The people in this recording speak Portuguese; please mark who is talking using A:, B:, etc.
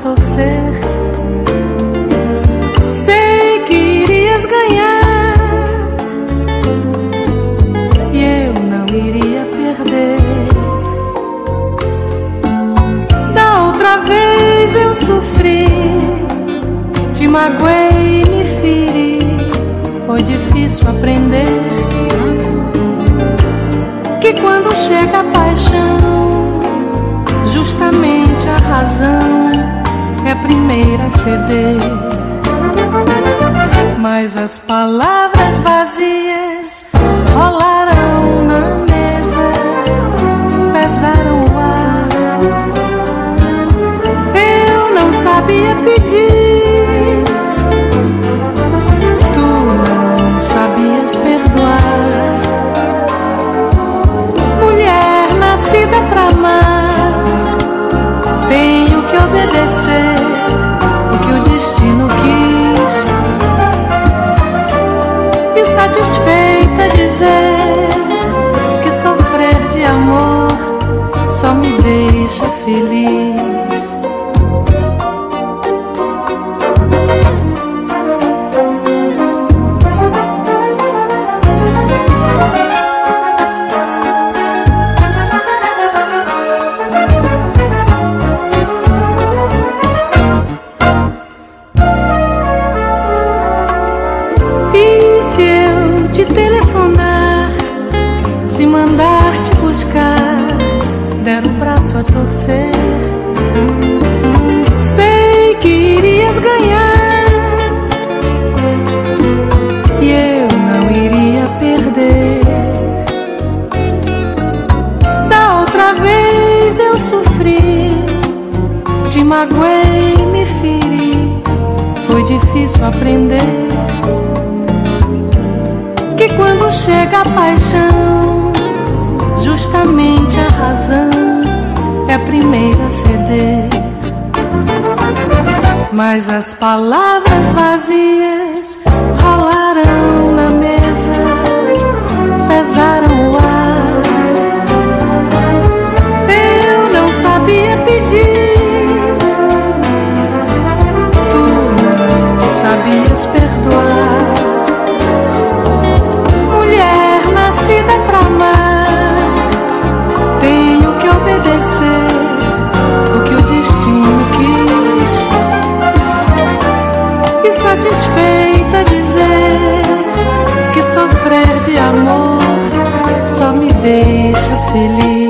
A: torcer. Sei que irias ganhar e eu não iria perder. Da outra vez eu sofri, te magoei e me feri. Foi difícil aprender que quando chega a paixão, justamente a razão é a primeira a ceder. Mas as palavras vazias rolaram na mesa, pesaram o ar. Eu não sabia pedir, tu não sabias perdoar. Mulher nascida pra amar, tenho que obedecer o que o destino quis, e satisfeita dizer que sofrer de amor só me deixa feliz. Telefonar, se mandar te buscar, der o braço a torcer. Sei que irias ganhar e eu não iria perder. Da outra vez eu sofri, te magoei e me feri. Foi difícil aprender que quando chega a paixão, justamente a razão é a primeira a ceder. Mas as palavras vazias rolaram na mesa, pesaram o ar. Eu não sabia pedir, tu não sabias perdoar. Nascida pra amar, tenho que obedecer o que o destino quis, e satisfeita dizer que sofrer de amor só me deixa feliz.